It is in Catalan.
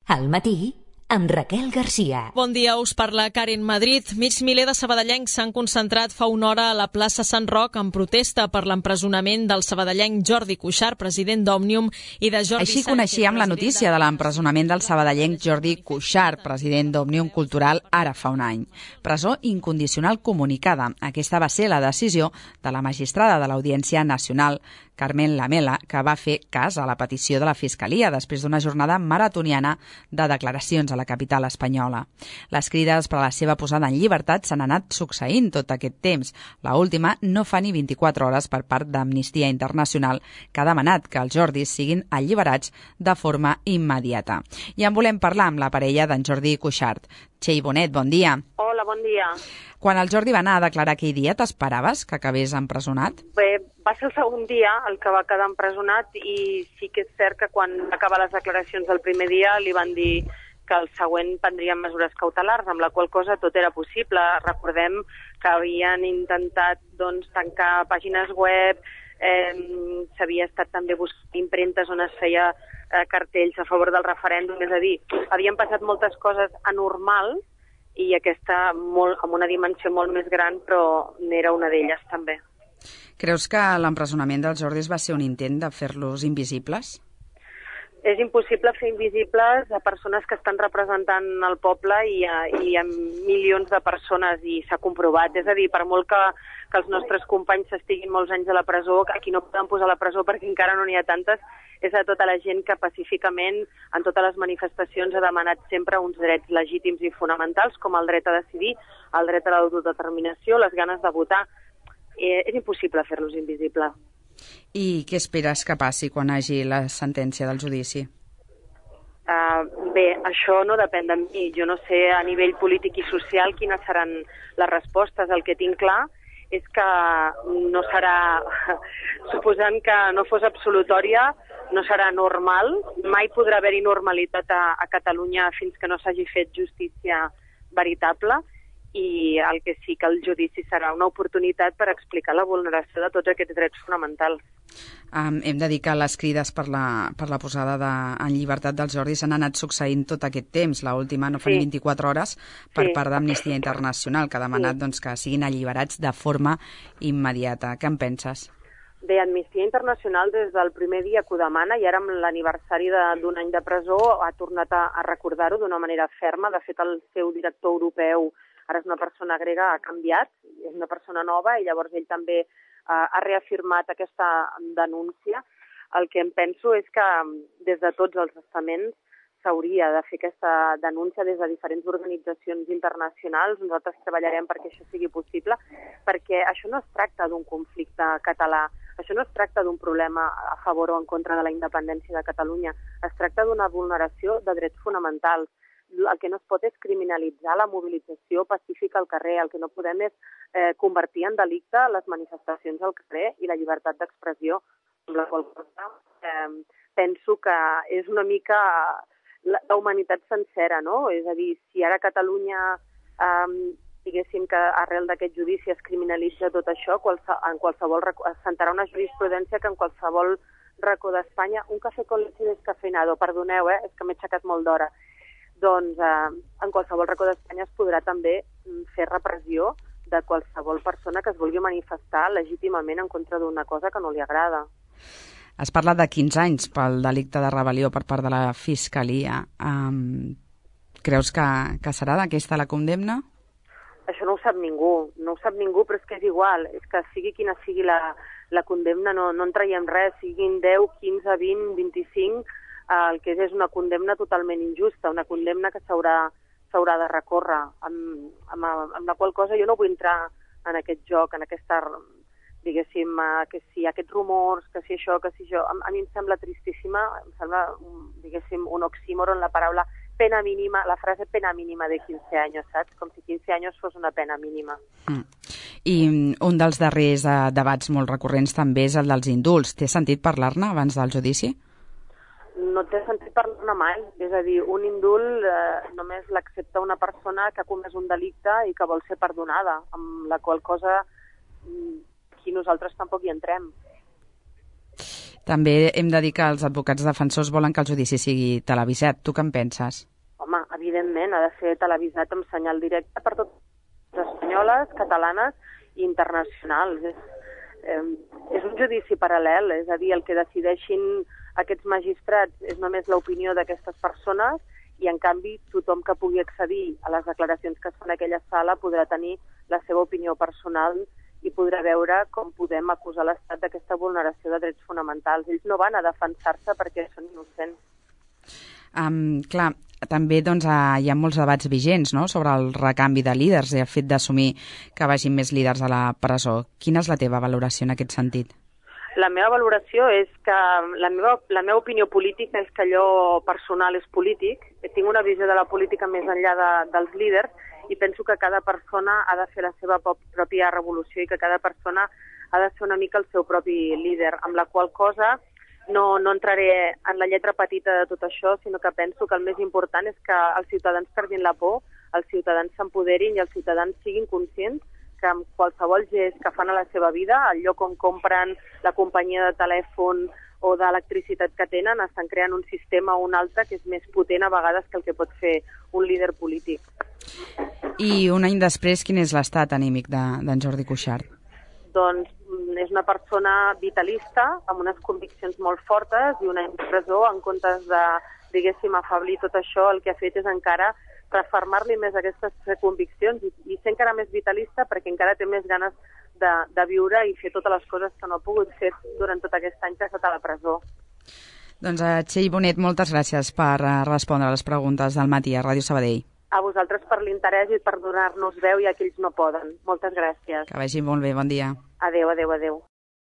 Al matí, amb Raquel Garcia. Bon dia, us parla Karen Madrid. Mig miler de sabadellencs s'han concentrat fa una hora a la plaça Sant Roc en protesta per l'empresonament del sabadellenc Jordi Cuixart, president d'Òmnium, i de Jordi Així Sánchez, coneixíem la notícia de l'empresonament del sabadellenc Jordi Cuixart, president d'Òmnium Cultural, ara fa un any. Presó incondicional comunicada. Aquesta va ser la decisió de la magistrada de l'Audiència Nacional, Carmen Lamela, que va fer cas a la petició de la Fiscalia després d'una jornada maratoniana de declaracions a la capital espanyola. Les crides per a la seva posada en llibertat s'han anat succeint tot aquest temps. La última no fa ni 24 hores per part d'Amnistia Internacional, que ha demanat que els Jordis siguin alliberats de forma immediata. I en volem parlar amb la parella d'en Jordi Cuixart. Txell Bonet, bon dia. Hola, bon dia. Quan el Jordi va anar a declarar aquell dia, t'esperaves que acabés empresonat? Bé, va ser el segon dia el que va quedar empresonat i sí que és cert que quan va acabar les declaracions del primer dia li van dir que el següent prendrien mesures cautelars, amb la qual cosa tot era possible. Recordem que havien intentat tancar pàgines web, s'havia estat també buscant impremtes on es feia cartells a favor del referèndum, és a dir, havien passat moltes coses anormals i aquesta amb una dimensió molt més gran, però n'era una d'elles també. Creus que l'empresonament dels Jordis va ser un intent de fer-los invisibles? És impossible fer invisibles a persones que estan representant el poble i a milions de persones, i s'ha comprovat. És a dir, per molt que els nostres companys estiguin molts anys a la presó, a qui no poden posar a la presó perquè encara no n'hi ha tantes, és a tota la gent que pacíficament en totes les manifestacions ha demanat sempre uns drets legítims i fonamentals, com el dret a decidir, el dret a l'autodeterminació, les ganes de votar. És impossible fer-los invisibles. I què esperes que passi quan hagi la sentència del judici? Bé, això no depèn de mi. Jo no sé a nivell polític i social quines seran les respostes. El que tinc clar és que no serà, suposant que no fos absolutòria, no serà normal. Mai podrà haver-hi normalitat a Catalunya fins que no s'hagi fet justícia veritable. I el que sí que el judici serà una oportunitat per explicar la vulneració de tots aquests drets fonamentals. Hem de dir que les crides per la posada en llibertat dels Jordis s'han anat succeint tot aquest temps. L'última no fa ni 24 hores per part d'Amnistia Internacional, que ha demanat que siguin alliberats de forma immediata. Què en penses? Bé, Amnistia Internacional des del primer dia que ho demana, i ara amb l'aniversari d'un any de presó ha tornat a recordar-ho d'una manera ferma. De fet, el seu director europeu ara és una persona grega, ha canviat, és una persona nova, i llavors ell també ha reafirmat aquesta denúncia. El que em penso és que des de tots els estaments s'hauria de fer aquesta denúncia des de diferents organitzacions internacionals. Nosaltres treballarem perquè això sigui possible, perquè això no es tracta d'un conflicte català, això no es tracta d'un problema a favor o en contra de la independència de Catalunya, es tracta d'una vulneració de drets fonamentals. El que no es pot és criminalitzar la mobilització pacífica al carrer, el que no podem és convertir en delicte les manifestacions al carrer i la llibertat d'expressió, amb la qual cosa penso que és una mica la humanitat sencera, no? És a dir, si ara a Catalunya diguéssim que arrel d'aquest judici es criminalitza tot això, es sentarà una jurisprudència que en qualsevol racó d'Espanya, un café con leche descafeinado, perdoneu, és que m'he aixecat molt d'hora, doncs en qualsevol racó d'Espanya es podrà també fer repressió de qualsevol persona que es vulgui manifestar legítimament en contra d'una cosa que no li agrada. Has parlat de 15 anys pel delicte de rebel·lió per part de la Fiscalia. Creus que serà d'aquesta la condemna? Això no ho sap ningú, però és que és igual. És que sigui quina sigui la condemna, no en traiem res, siguin 10, 15, 20, 25... El que és una condemna totalment injusta, una condemna que s'haurà de recórrer, amb la qual cosa jo no vull entrar en aquest joc, en aquesta, diguéssim, que si aquests rumors, que si això, que si això. A mi em sembla tristíssima, em sembla, diguéssim, un oxímoron la paraula pena mínima, la frase pena mínima de 15 anys, saps? Com si 15 anys fos una pena mínima. I un dels darrers debats molt recurrents també és el dels indults. T'he sentit parlar-ne abans del judici? No t'he sentit parlar mai. És a dir, un indult només l'accepta una persona que ha comès un delicte i que vol ser perdonada, amb la qual cosa aquí nosaltres tampoc hi entrem. També hem de dir que els advocats defensors volen que el judici sigui televisat. Tu què en penses? Home, evidentment, ha de ser televisat amb senyal directe per totes les espanyoles, catalanes i internacionals. És un judici paral·lel, és a dir, el que decideixin aquests magistrats és només l'opinió d'aquestes persones i, en canvi, tothom que pugui accedir a les declaracions que es fan en aquella sala podrà tenir la seva opinió personal i podrà veure com podem acusar l'Estat d'aquesta vulneració de drets fonamentals. Ells no van a defensar-se perquè són innocents. Clar, també doncs, hi ha molts debats vigents, no?, sobre el recanvi de líders i el fet d'assumir que vagin més líders a la presó. Quina és la teva valoració en aquest sentit? La meva valoració és que la meva opinió política és que allò personal és polític. Tinc una visió de la política més enllà dels líders i penso que cada persona ha de fer la seva pròpia revolució i que cada persona ha de ser una mica el seu propi líder, amb la qual cosa no entraré en la lletra petita de tot això, sinó que penso que el més important és que els ciutadans perdin la por, els ciutadans s'empoderin i els ciutadans siguin conscients que amb qualsevol gest que fan a la seva vida, al lloc on compren la companyia de telèfon o d'electricitat que tenen, estan creant un sistema o un altre que és més potent a vegades que el que pot fer un líder polític. I un any després, quin és l'estat anímic d'en Jordi Cuixart? Doncs és una persona vitalista, amb unes conviccions molt fortes i un any de presó, en comptes de, diguéssim, afablir tot això, el que ha fet és encara refermar-li més aquestes conviccions i ser encara més vitalista perquè encara té més ganes de viure i fer totes les coses que no ha pogut fer durant tot aquest any que ha estat a la presó. Doncs Txell Bonet, moltes gràcies per respondre a les preguntes del matí a Ràdio Sabadell. A vosaltres per l'interès i per donar-nos veu i a aquells no poden. Moltes gràcies. Que vagi molt bé, bon dia. Adéu, adéu, adéu.